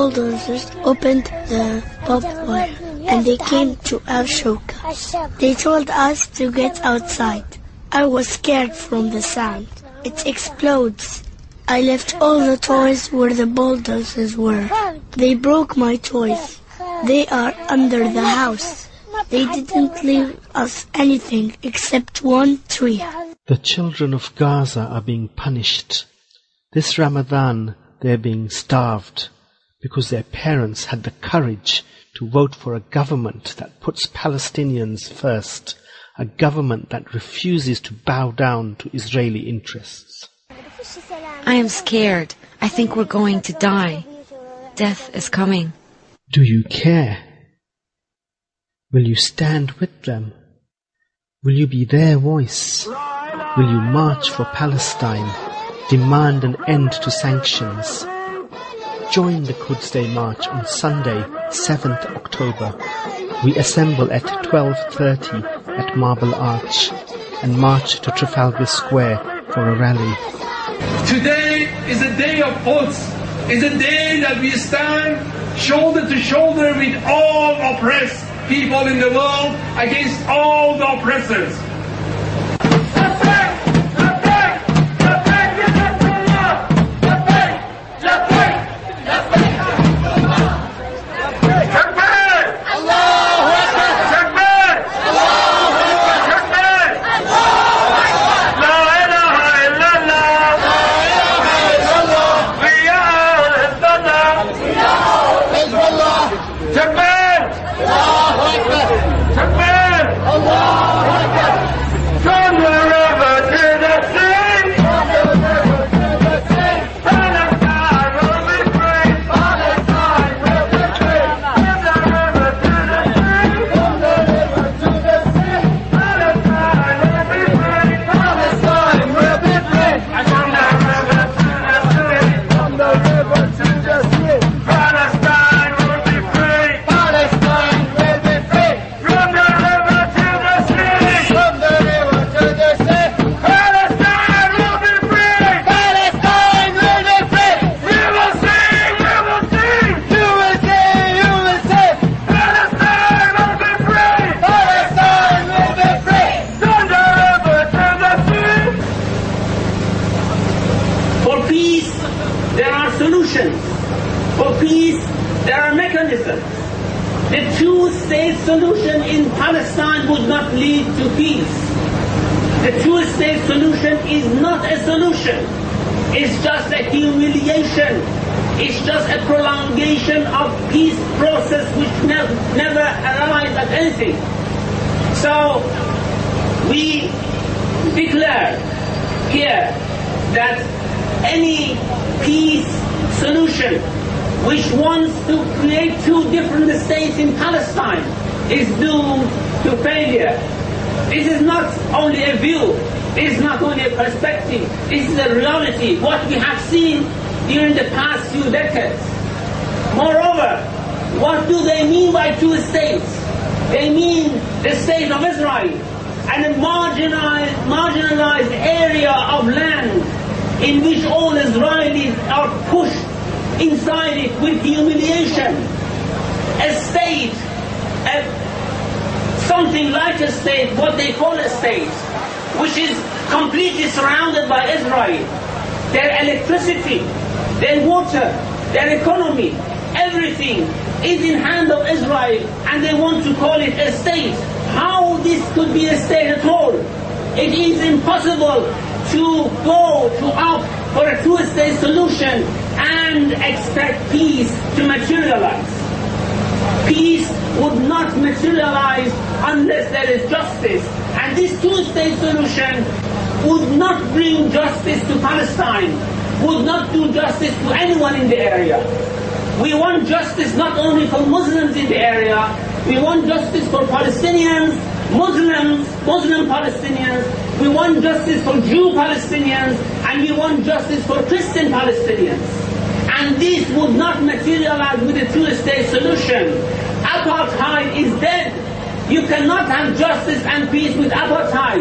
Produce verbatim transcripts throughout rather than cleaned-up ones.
bulldozers opened the barbed wire and they came to Al Shawka. They told us to get outside. I was scared from the sound. It explodes. I left all the toys where the bulldozers were. They broke my toys. They are under the house. They didn't leave us anything except one tree. The children of Gaza are being punished. This Ramadan they are being starved because their parents had the courage to vote for a government that puts Palestinians first, a government that refuses to bow down to Israeli interests. I am scared. I think we're going to die. Death is coming. Do you care? Will you stand with them? Will you be their voice? Will you march for Palestine, demand an end to sanctions? Join the Quds Day March on Sunday, seventh October. We assemble at twelve thirty at Marble Arch and march to Trafalgar Square for a rally. Today is a day of Quds. It's a day that we stand shoulder to shoulder with all oppressed people in the world against all the oppressors. For peace, there are mechanisms. The two-state solution in Palestine would not lead to peace. The two-state solution is not a solution. It's just a humiliation. It's just a prolongation of peace process which ne- never arrives at anything. So we declare here that any peace solution which wants to create two different states in Palestine is doomed to failure. This is not only a view, this is not only a perspective, this is a reality, what we have seen during the past few decades. Moreover, what do they mean by two states? They mean the state of Israel and a marginalized, marginalized area of land in which all Israelis are pushed inside it with humiliation. A state, a, something like a state, what they call a state, which is completely surrounded by Israel. Their electricity, their water, their economy, everything is in hand of Israel, and they want to call it a state. How this could be a state at all? It is impossible to go to opt for a two-state solution and expect peace to materialize. Peace would not materialize unless there is justice, and this two-state solution would not bring justice to Palestine, would not do justice to anyone in the area. We want justice not only for Muslims in the area, we want justice for Palestinians, Muslims, Muslim Palestinians, we want justice for Jew Palestinians, and we want justice for Christian Palestinians. And this would not materialize with a two-state solution. Apartheid is dead. You cannot have justice and peace with apartheid.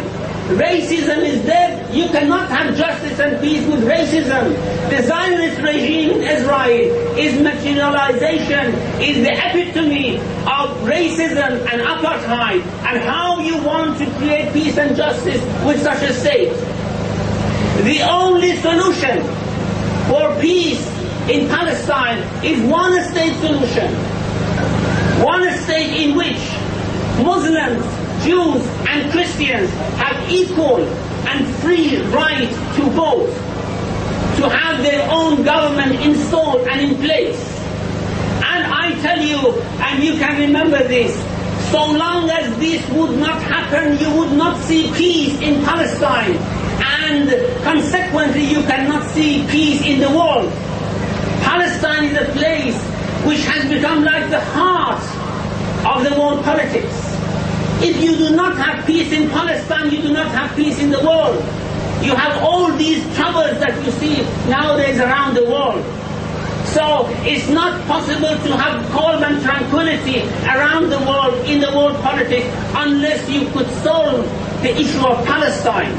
Racism is dead. You cannot have justice and peace with racism. The Zionist regime in Israel is materialization, is the epitome of racism and apartheid, and how you want to create peace and justice with such a state. The only solution for peace in Palestine is one state solution. One state in which Muslims, Jews and Christians have equal and free right to vote, to have their own government installed and in place. And I tell you, and you can remember this, so long as this would not happen, you would not see peace in Palestine, and consequently you cannot see peace in the world. Palestine is a place which has become like the heart of the world politics. If you do not have peace in Palestine, you do not have peace in the world. You have all these troubles that you see nowadays around the world. So it's not possible to have calm and tranquility around the world, in the world politics, unless you could solve the issue of Palestine.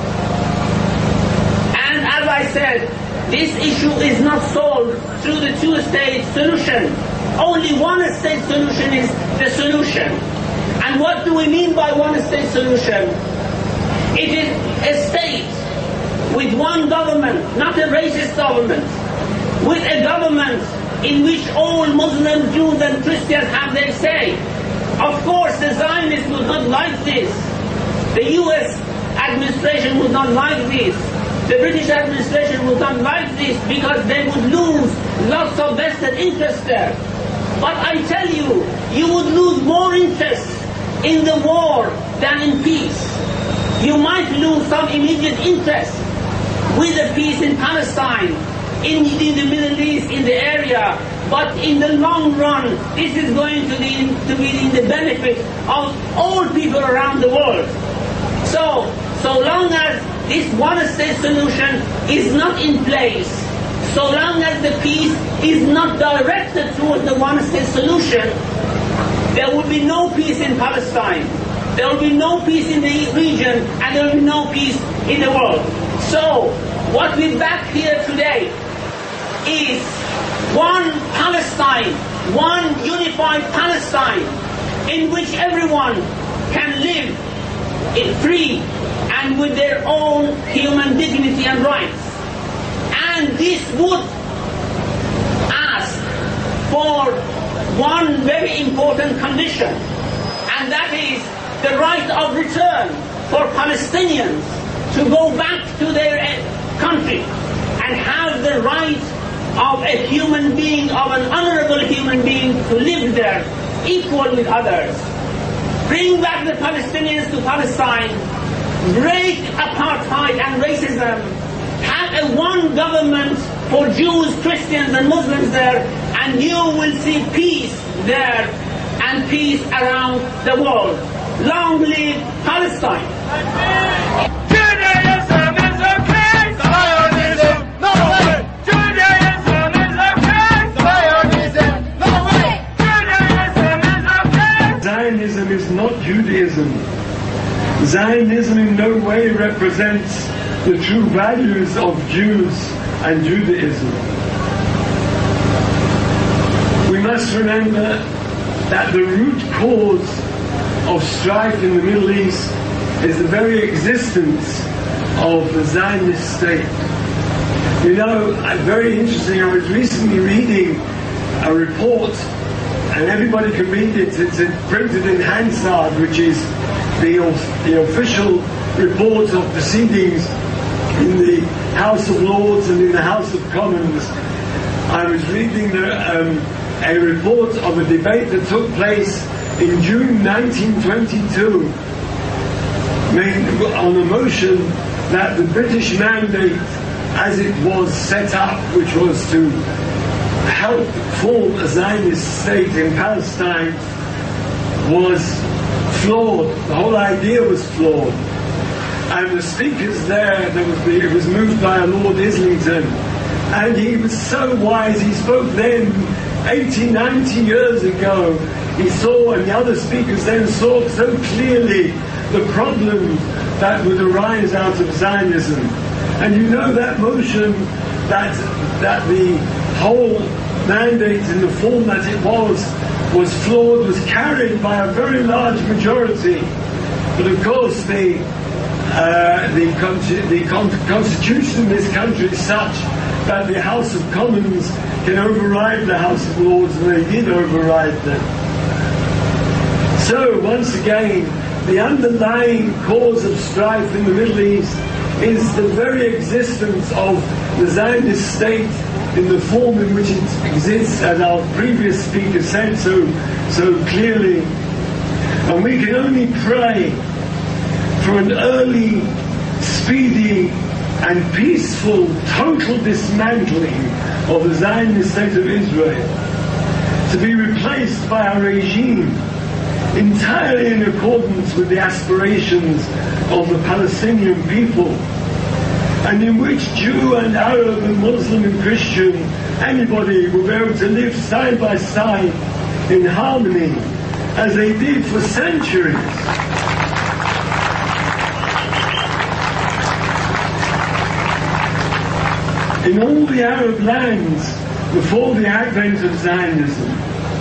And as I said, this issue is not solved through the two-state solution. Only one-state solution is the solution. And what do we mean by one-state solution? It is a state with one government, not a racist government, with a government in which all Muslims, Jews and Christians have their say. Of course, the Zionists would not like this. The U S administration would not like this. The British administration would not like this, because they would lose lots of vested interest there. But I tell you, you would lose more interest in the war than in peace. You might lose some immediate interest with the peace in Palestine, in, in the Middle East, in the area, but in the long run, this is going to be, to be in the benefit of all people around the world. So, so long as this one-state solution is not in place, so long as the peace is not directed towards the one-state solution, there will be no peace in Palestine. There will be no peace in the region, and there will be no peace in the world. So, what we back here today is one Palestine, one unified Palestine, in which everyone can live in free and with their own human dignity and rights. And this would ask for one very important condition, and that is the right of return for Palestinians to go back to their country and have the right of a human being, of an honorable human being, to live there equal with others. Bring back the Palestinians to Palestine, break apartheid and racism, have a one government for Jews, Christians and Muslims there, and you will see peace there and peace around the world. Long live Palestine! Judaism is okay! Zionism, no way! Judaism is okay! Zionism, no way! Judaism is okay! Zionism is not Judaism. Zionism in no way represents the true values of Jews and Judaism. We must remember that the root cause of strife in the Middle East is the very existence of the Zionist state. You know, very interesting, I was recently reading a report, and everybody can read it, it's printed in Hansard, which is the, the official report of proceedings in the House of Lords and in the House of Commons. I was reading the, um, a report of a debate that took place in June nineteen twenty-two made on a motion that the British mandate as it was set up, which was to help form a Zionist state in Palestine, was flawed. The whole idea was flawed. And the speakers there, there was the, it was moved by a Lord Islington, and he was so wise, he spoke then eighty, ninety years ago. He saw, and the other speakers then saw so clearly the problems that would arise out of Zionism. And you know that motion, that, that the whole mandate in the form that it was, was flawed, was carried by a very large majority. But of course the, uh, the, con- the con- constitution in this country is such that the House of Commons can override the House of Lords, and they did override them. So, once again, the underlying cause of strife in the Middle East is the very existence of the Zionist state in the form in which it exists, as our previous speaker said so, so clearly. And we can only pray for an early, speedy, and peaceful, total dismantling of the Zionist state of Israel, to be replaced by a regime entirely in accordance with the aspirations of the Palestinian people, and in which Jew and Arab and Muslim and Christian, anybody will be able to live side by side in harmony, as they did for centuries. In all the Arab lands before the advent of Zionism.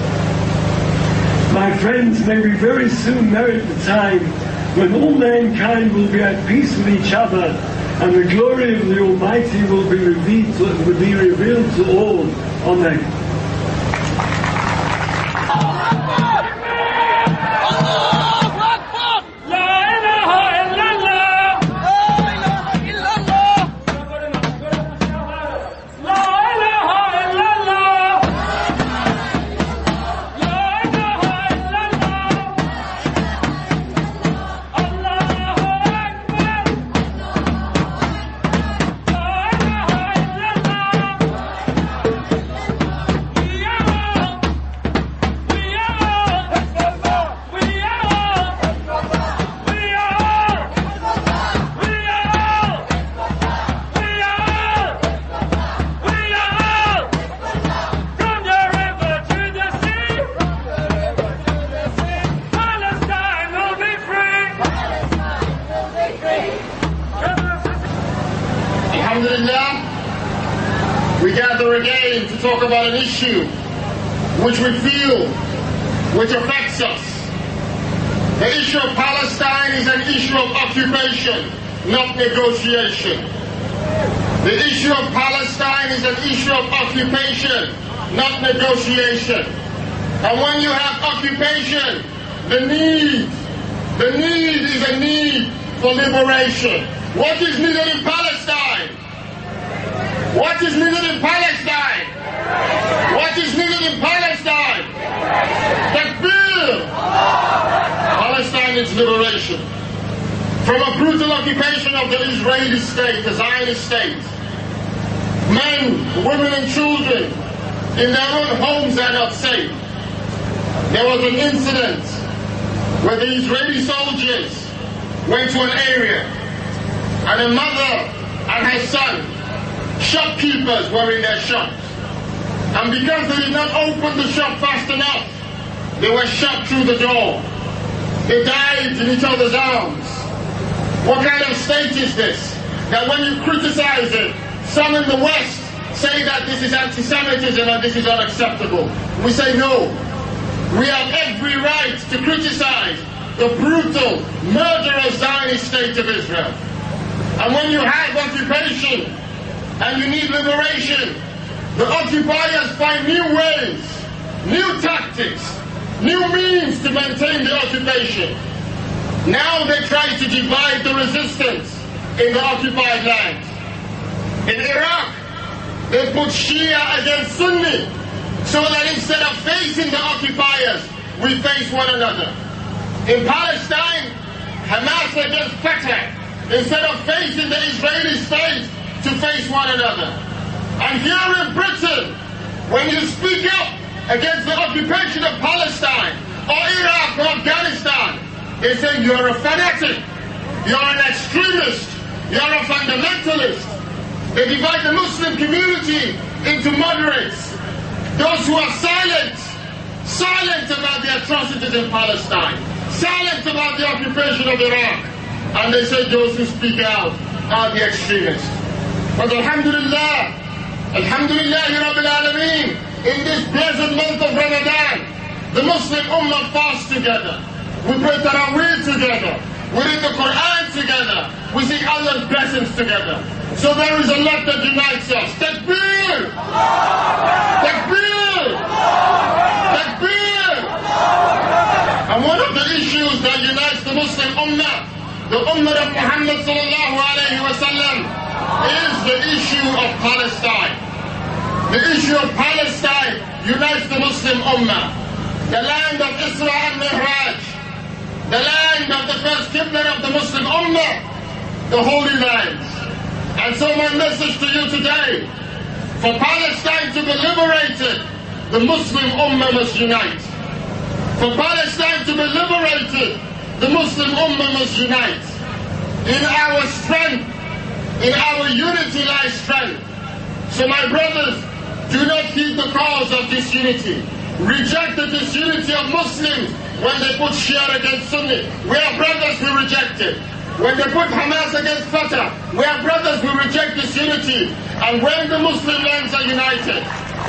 My friends, may we very soon merit the time when all mankind will be at peace with each other, and the glory of the Almighty will be revealed to, will be revealed to all. Amen. We gather again to talk about an issue which we feel, which affects us. The issue of Palestine is an issue of occupation, not negotiation. The issue of Palestine is an issue of occupation, not negotiation. And when you have occupation, the need, the need is a need for liberation. What is needed in Palestine? What is needed in Palestine? What is needed in Palestine? Takbir! Palestine is liberation. From a brutal occupation of the Israeli state, the Zionist state. Men, women and children in their own homes are not safe. There was an incident where the Israeli soldiers went to an area and a mother and her son, shopkeepers, were in their shops. And because they did not open the shop fast enough, they were shot through the door. They died in each other's arms. What kind of state is this? That when you criticize it, some in the West say that this is anti-Semitism and this is unacceptable. We say no. We have every right to criticize the brutal, murderous Zionist state of Israel. And when you have occupation and you need liberation, the occupiers find new ways, new tactics, new means to maintain the occupation. Now they try to divide the resistance in the occupied lands. In Iraq, they put Shia against Sunni, so that instead of facing the occupiers, we face one another. In Palestine, Hamas against Fatah, instead of facing the Israeli state to face one another. And here in Britain, when you speak up against the occupation of Palestine, or Iraq, or Afghanistan, they say you're a fanatic, you're an extremist, you're a fundamentalist. They divide the Muslim community into moderates, those who are silent, silent about the atrocities in Palestine. silent about the occupation of Iraq. And they say those who speak out are the extremists. But alhamdulillah, alhamdulillah Rabbil Alameen, in this blessed month of Ramadan, the Muslim Ummah fast together. We pray Taraweeh together. We read the Quran together. We seek Allah's blessings together. So there is a lot that unites us. Takbir! Takbir! Takbir! And one of the issues that unites the Muslim Ummah, the Ummah of Muhammad sallallahu alayhi wa sallam, is the issue of Palestine. The issue of Palestine unites the Muslim Ummah. The land of Isra and Mi'raj, the land of the first Qibla of the Muslim Ummah, the Holy Lands. And so my message to you today, for Palestine to be liberated, the Muslim Ummah must unite. For Palestine to be liberated, the Muslim Ummah must unite. In our strength, in our unity lies strength. So my brothers, do not heed the cause of disunity. Reject the disunity of Muslims when they put Shia against Sunni. We are brothers, we reject it. When they put Hamas against Fatah, we are brothers, we reject disunity. And when the Muslim lands are united,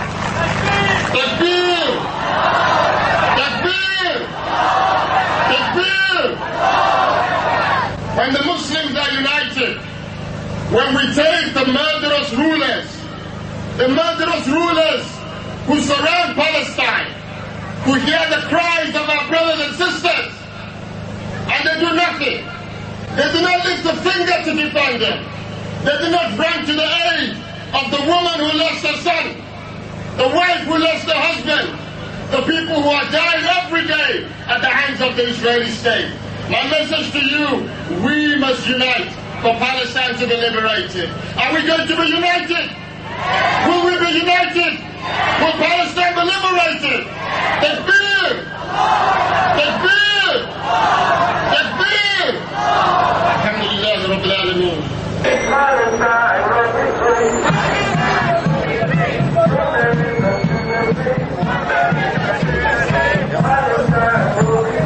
Takbir! Takbir! Takbir! When the Muslims are united, when we take the murderous rulers, the murderous rulers who surround Palestine, who hear the cries of our brothers and sisters, and they do nothing. They do not lift a finger to defend them. They do not run to the aid of the woman who lost her son, the wife who lost her husband, the people who are dying every day at the hands of the Israeli state. My message to you, we must unite for Palestine to be liberated. Are we going to be united? Will we be united? Will Palestine be liberated? Takbir! Takbir! Takbir! Alhamdulillah Rabbil Alameen. Palestine will be free. Palestine will be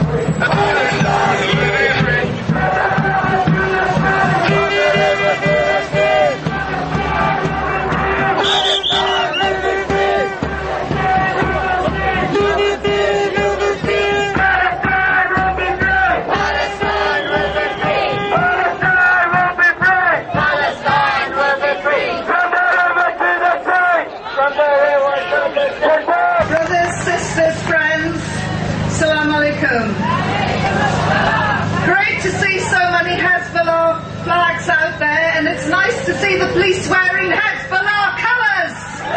out there, and it's nice to see the police wearing Hezbollah colours.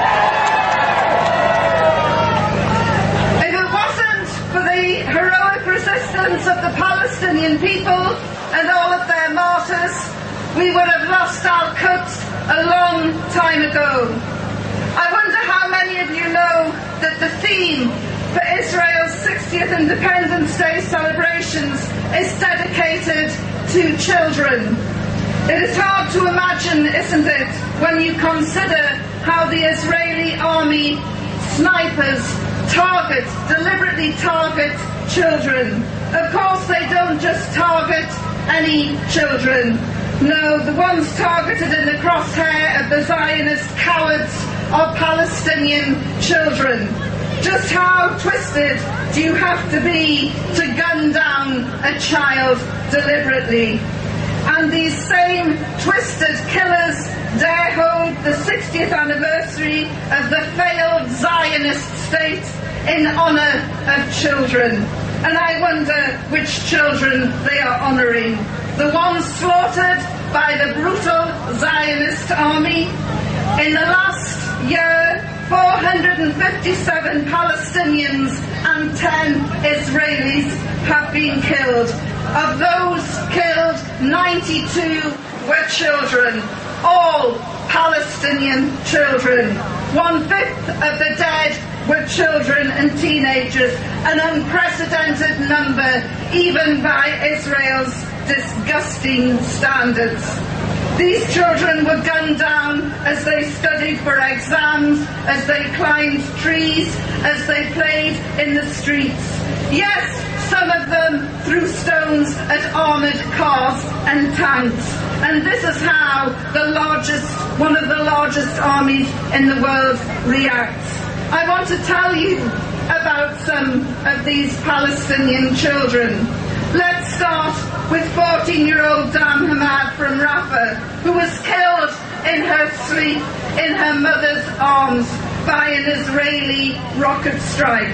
If it wasn't for the heroic resistance of the Palestinian people and all of their martyrs, we would have lost Al-Quds a long time ago. I wonder how many of you know that the theme for Israel's sixtieth Independence Day celebrations is dedicated to children. It is hard to imagine, isn't it, when you consider how the Israeli army snipers target, deliberately target children. Of course, they don't just target any children. No, the ones targeted in the crosshair of the Zionist cowards are Palestinian children. Just how twisted do you have to be to gun down a child deliberately? And these same twisted killers dare hold the sixtieth anniversary of the failed Zionist state in honour of children. And I wonder which children they are honouring. The ones slaughtered by the brutal Zionist army. In the last year, four hundred fifty-seven Palestinians and ten Israelis have been killed. Of those killed, ninety-two were children, all Palestinian children. One-fifth of the dead were children and teenagers, an unprecedented number even by Israel's disgusting standards. These children were gunned down as they studied for exams, as they climbed trees, as they played in the streets. Yes, Some of them threw stones at armoured cars and tanks. And this is how the largest, one of the largest armies in the world reacts. I want to tell you about some of these Palestinian children. Let's start with fourteen-year-old Dam Hamad from Rafah, who was killed in her sleep in her mother's arms by an Israeli rocket strike.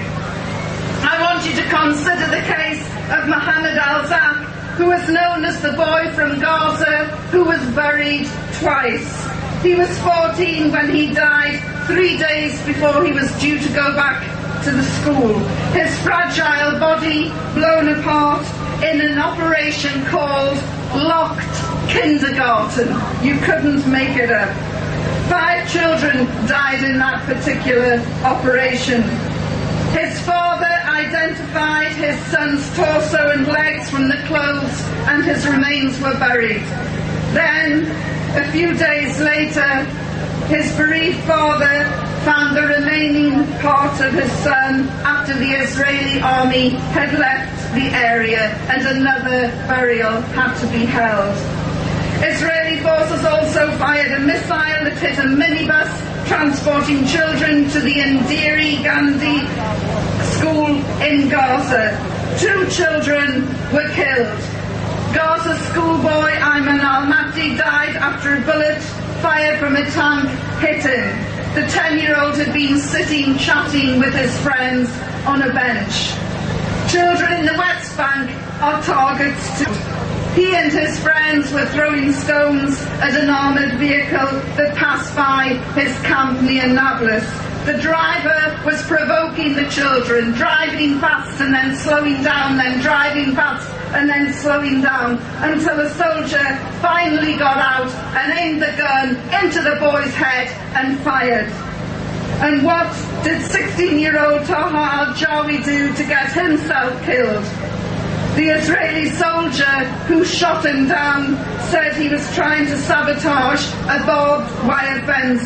I want you to consider the case of Mohammed Al-Zak, who is known as the boy from Gaza who was buried twice. He was fourteen when he died, three days before he was due to go back to the school. His fragile body blown apart in an operation called Locked Kindergarten. You couldn't make it up. Five children died in that particular operation. His father identified his son's torso and legs from the clothes, and his remains were buried. Then, a few days later, his bereaved father found the remaining part of his son after the Israeli army had left the area and another burial had to be held. Israeli forces also fired a missile that hit a minibus transporting children to the Indira Gandhi school in Gaza. Two children were killed. Gaza schoolboy Ayman al-Mahdi died after a bullet fired from a tank hit him. The ten-year-old had been sitting chatting with his friends on a bench. Children in the West Bank are targets too. He and his friends were throwing stones at an armoured vehicle that passed by his camp near Nablus. The driver was provoking the children, driving fast and then slowing down, then driving fast and then slowing down, until a soldier finally got out and aimed the gun into the boy's head and fired. And what did sixteen-year-old Taha al-Jawi do to get himself killed? The Israeli soldier who shot him down said he was trying to sabotage a barbed wire fence.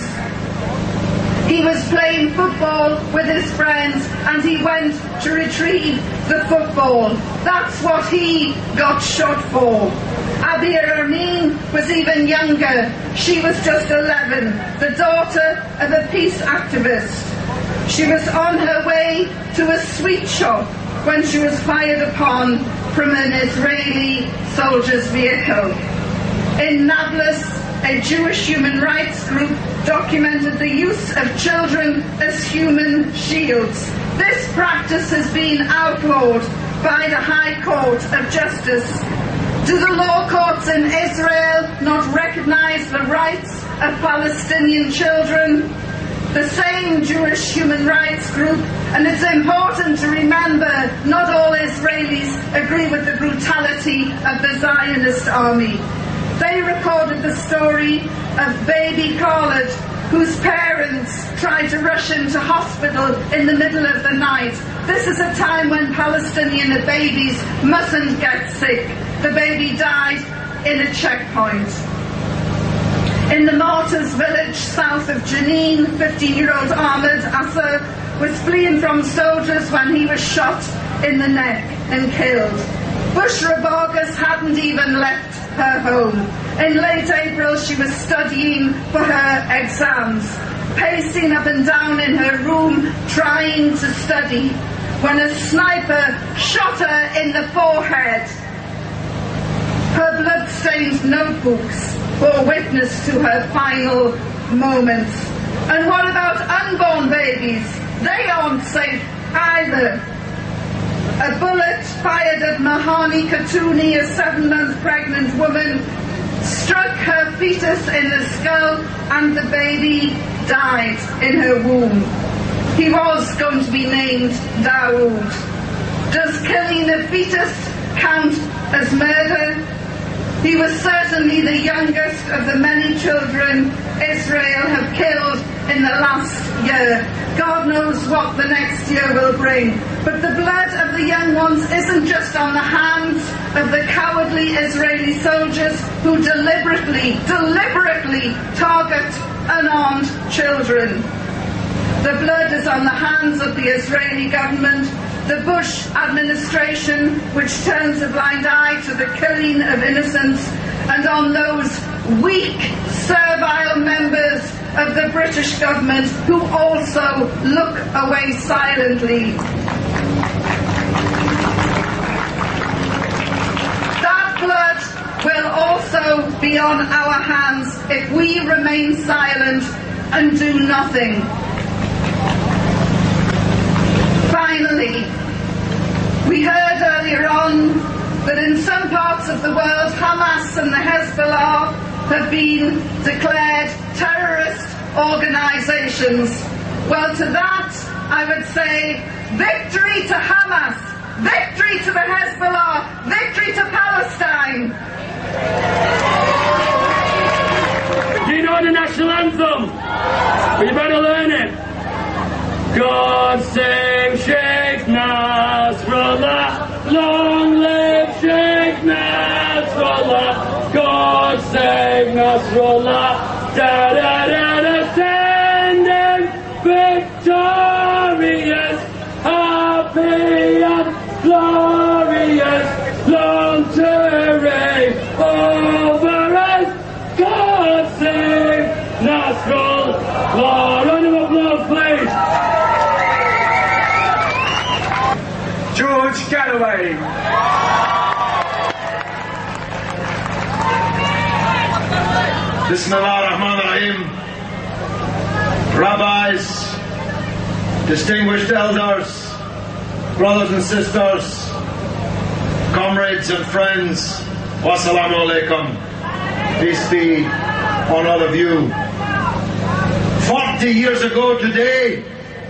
He was playing football with his friends and he went to retrieve the football. That's what he got shot for. Abir Amin was even younger. She was just eleven, the daughter of a peace activist. She was on her way to a sweet shop when she was fired upon from an Israeli soldier's vehicle. In Nablus, a Jewish human rights group documented the use of children as human shields. This practice has been outlawed by the High Court of Justice. Do the law courts in Israel not recognize the rights of Palestinian children? The same Jewish human rights group, and it's important to remember not all Israelis agree with the brutality of the Zionist army. They recorded the story of baby Khaled, whose parents tried to rush him to hospital in the middle of the night. This is a time when Palestinian babies mustn't get sick. The baby died in a checkpoint. In the martyrs' village south of Jenin, fifteen-year-old Ahmed Asser was fleeing from soldiers when he was shot in the neck and killed. Bushra Vargas hadn't even left her home. In late April, she was studying for her exams, pacing up and down in her room, trying to study, when a sniper shot her in the forehead. Her blood-stained notebooks bore witness to her final moments. And what about unborn babies? They aren't safe either. A bullet fired at Mahani Katouni, a seven-month pregnant woman, struck her fetus in the skull and the baby died in her womb. He was going to be named Dawood. Does killing a fetus count as murder? He was certainly the youngest of the many children Israel have killed in the last year. God knows what the next year will bring. But the blood of the young ones isn't just on the hands of the cowardly Israeli soldiers who deliberately, deliberately target unarmed children. The blood is on the hands of the Israeli government the Bush administration, which turns a blind eye to the killing of innocents, and on those weak, servile members of the British government who also look away silently. That blood will also be on our hands if we remain silent and do nothing. Finally, we heard earlier on that in some parts of the world, Hamas and the Hezbollah have been declared terrorist organizations. Well, to that, I would say, victory to Hamas, victory to the Hezbollah, victory to Palestine. Do you know the national anthem? Well, you better learn it. God save Sheikh Nasrallah, long live Sheikh Nasrallah. God save Nasrallah, da da da da, send him victorious, happy and glorious, long to reign over us. God save Nasrallah. Round of applause, please. George Galloway. Bismillah ar-Rahman ar-Rahim. Rabbis, distinguished elders, brothers and sisters, comrades and friends, wassalamu alaikum. Peace be on all of you. Forty years ago today,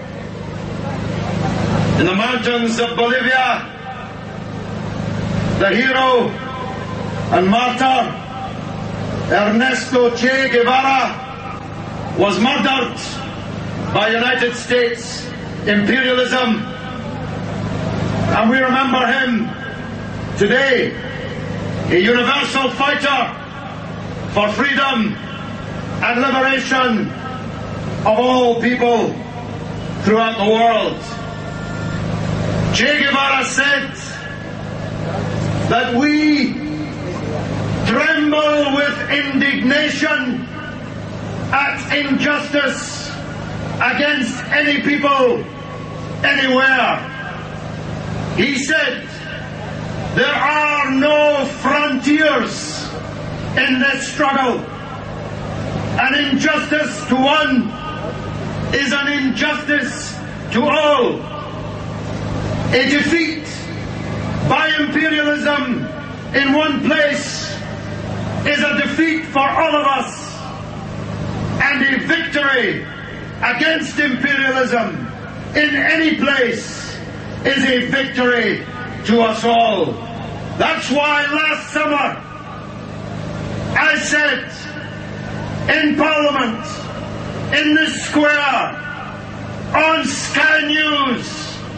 in the mountains of Bolivia, the hero and martyr Ernesto Che Guevara was murdered by United States imperialism, and we remember him today, a universal fighter for freedom and liberation of all people throughout the world. Che Guevara said that we tremble with indignation at injustice against any people, anywhere. He said, there are no frontiers in this struggle. An injustice to one is an injustice to all. A defeat by imperialism in one place is a defeat for all of us, and a victory against imperialism in any place is a victory to us all. That's why last summer I said in Parliament, in the square, on Sky News,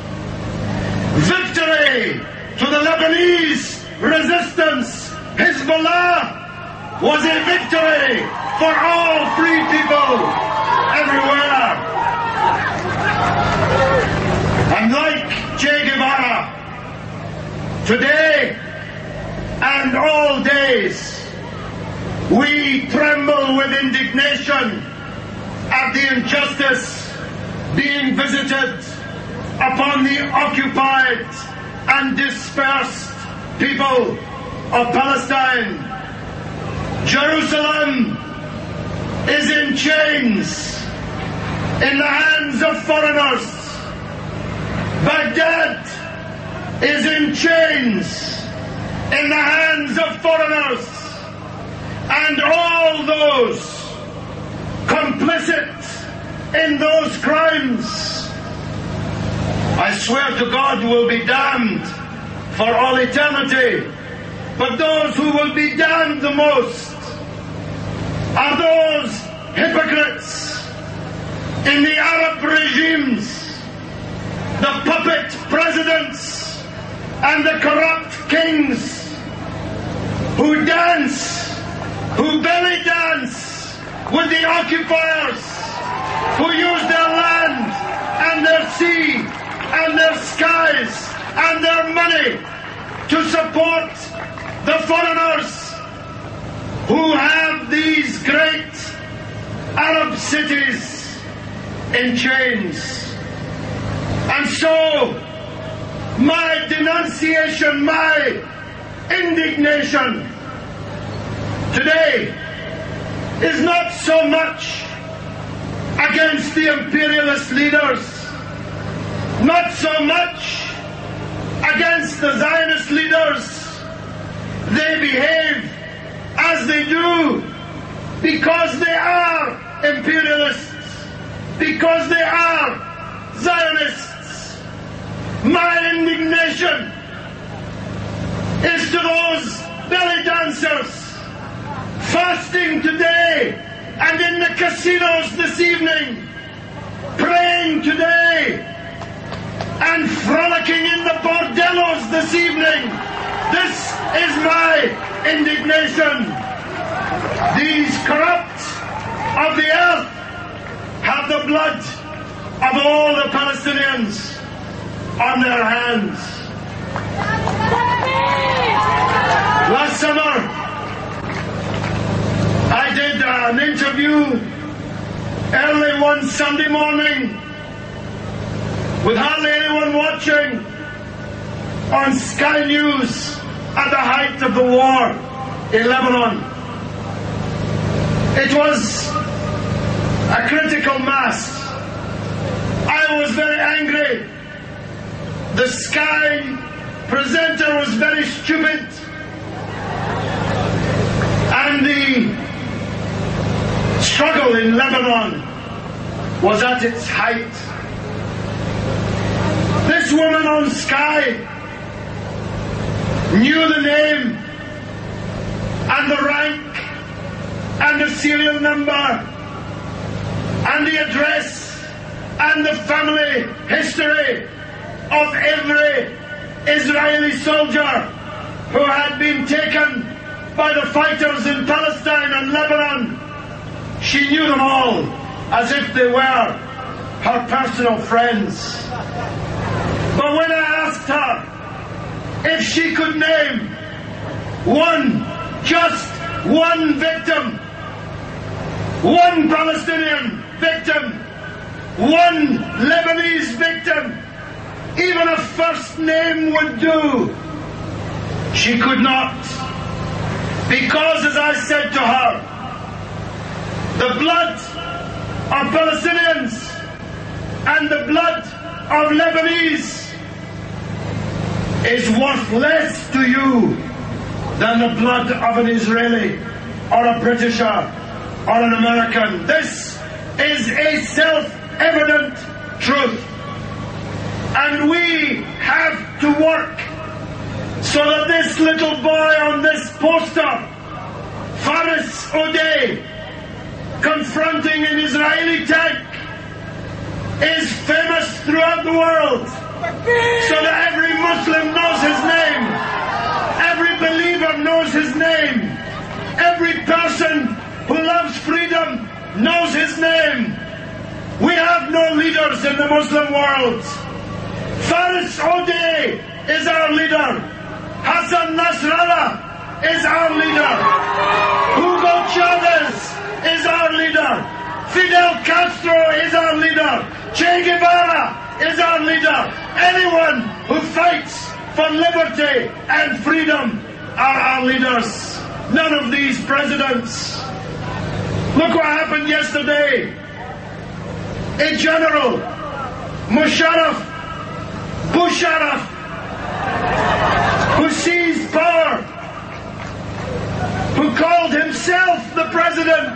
victory to the Lebanese resistance, Hezbollah, was a victory for all free people everywhere. And like Che Guevara, today and all days, we tremble with indignation at the injustice being visited upon the occupied and dispersed people of Palestine. Jerusalem is in chains in the hands of foreigners. Baghdad is in chains in the hands of foreigners. And all those complicit in those crimes, I swear to God, will be damned for all eternity. But those who will be damned the most are those hypocrites in the Arab regimes, the puppet presidents and the corrupt kings who dance, who belly dance with the occupiers, who use their land and their sea and their skies and their money to support the foreigners who have these great Arab cities in chains. And so, my denunciation, my indignation today is not so much against the imperialist leaders, not so much against the Zionist leaders. They behave as they do because they are imperialists, because they are Zionists. My indignation is to those belly dancers fasting today and in the casinos this evening, praying today and frolicking in the bordellos this evening. This is my indignation. These corrupt of the earth have the blood of all the Palestinians on their hands. Last summer, I did an interview early one Sunday morning with hardly anyone watching on Sky News at the height of the war in Lebanon. It was a critical mass. I was very angry. The Sky presenter was very stupid. And the struggle in Lebanon was at its height. This woman on Sky knew the name and the rank and the serial number and the address and the family history of every Israeli soldier who had been taken by the fighters in Palestine and Lebanon. She knew them all as if they were her personal friends. But when I asked her if she could name one, just one victim, one Palestinian victim, one Lebanese victim, even a first name would do, she could not. Because, as I said to her, the blood of Palestinians and the blood of Lebanese is worth less to you than the blood of an Israeli or a Britisher or an American. This is a self-evident truth. And we have to work so that this little boy on this poster, Faris O'Day, confronting an Israeli tank, is famous throughout the world, so that every Muslim knows his name, every believer knows his name, every person who loves freedom knows his name. We have no leaders in the Muslim world. Faris O'Day is our leader. Hassan Nasrallah is our leader. Hugo Chavez is our leader. Fidel Castro is our leader. Che Guevara is our leader. Anyone who fights for liberty and freedom are our leaders. None of these presidents. Look what happened yesterday. A general, Musharraf, Busharraf, who seized power, who called himself the president,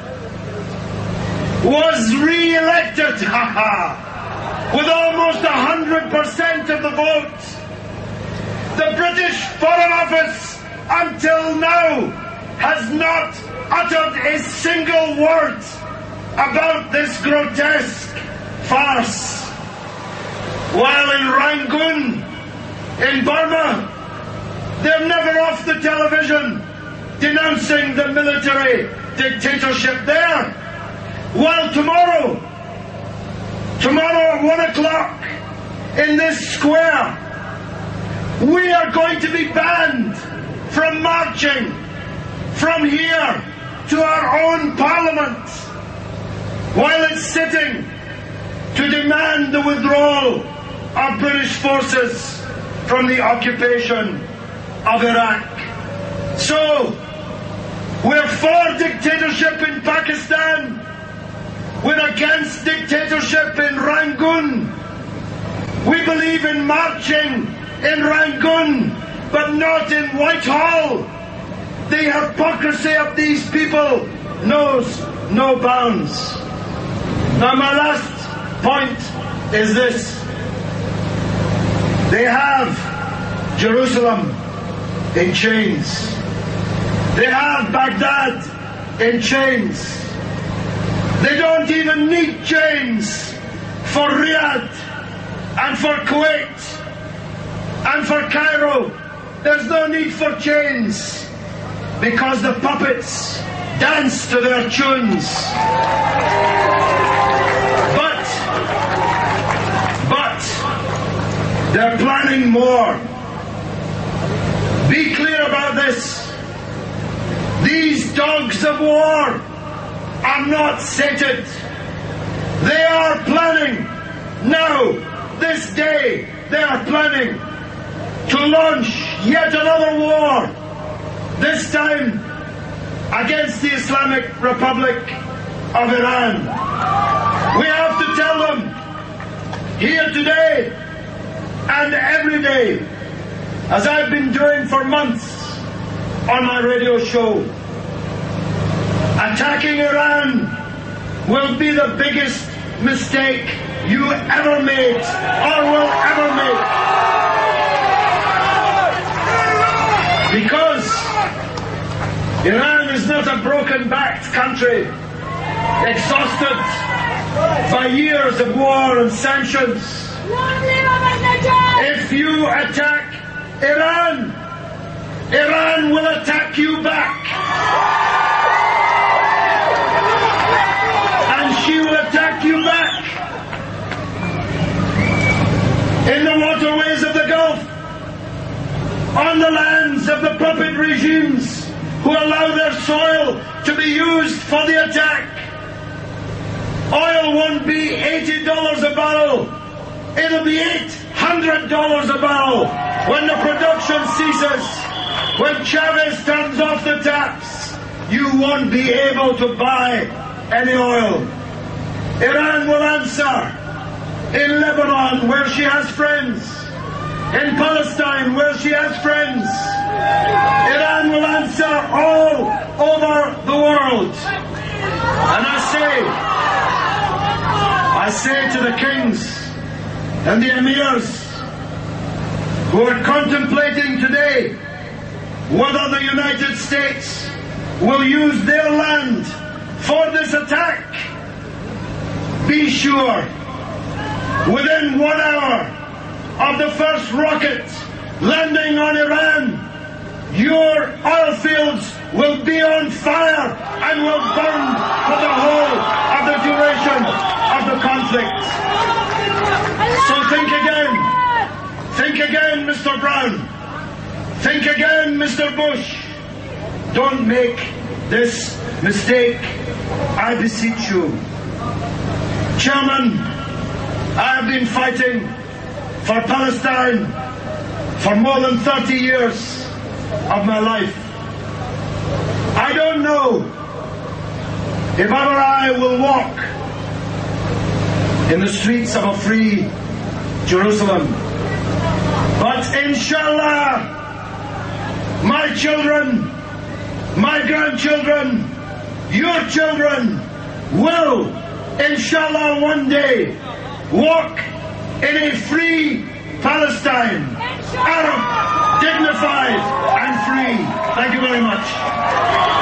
was re-elected with almost one hundred percent of the vote. The British Foreign Office until now has not uttered a single word about this grotesque farce. While in Rangoon, in Burma, they're never off the television denouncing the military dictatorship there. While tomorrow, tomorrow at one o'clock in this square, We are going to be banned from marching from here to our own parliament while it's sitting to demand the withdrawal of British forces from the occupation of Iraq. So, we're for dictatorship in Pakistan, we're against dictatorship in Rangoon. We believe in marching in Rangoon, but not in Whitehall. The hypocrisy of these people knows no bounds. Now, my last point is this. They have Jerusalem in chains. They have Baghdad in chains. They don't even need chains for Riyadh and for Kuwait and for Cairo. There's no need for chains because the puppets dance to their tunes. But, but, they're planning more. Be clear about this. These dogs of war are not sated. They are planning now, this day, they are planning to launch yet another war, this time against the Islamic Republic of Iran. We have to tell them here today and every day, as I've been doing for months on my radio show, attacking Iran will be the biggest mistake you ever made or will ever make. Because Iran is not a broken-backed country, exhausted by years of war and sanctions. If you attack Iran, Iran will attack you back. And she will attack you back. In the waterways of the Gulf, on the lands of the puppet regimes who allow their soil to be used for the attack. Oil won't be eighty dollars a barrel. It'll be eight hundred dollars a barrel when the production ceases. When Chavez turns off the taps, you won't be able to buy any oil. Iran will answer in Lebanon, where she has friends. In Palestine, where she has friends. Iran will answer all over the world. And I say, I say to the kings and the emirs who are contemplating today whether the United States will use their land for this attack, be sure, within one hour of the first rocket landing on Iran, your oil fields will be on fire and will burn for the whole of the duration of the conflict. So think again. Think again, Mister Brown. Think again, Mister Bush. Don't make this mistake, I beseech you. Chairman, I have been fighting for Palestine for more than thirty years of my life. I don't know if ever I will walk in the streets of a free Jerusalem. But inshallah, my children, my grandchildren, your children will, inshallah, one day walk in a free Palestine, Arab, dignified and free. Thank you very much.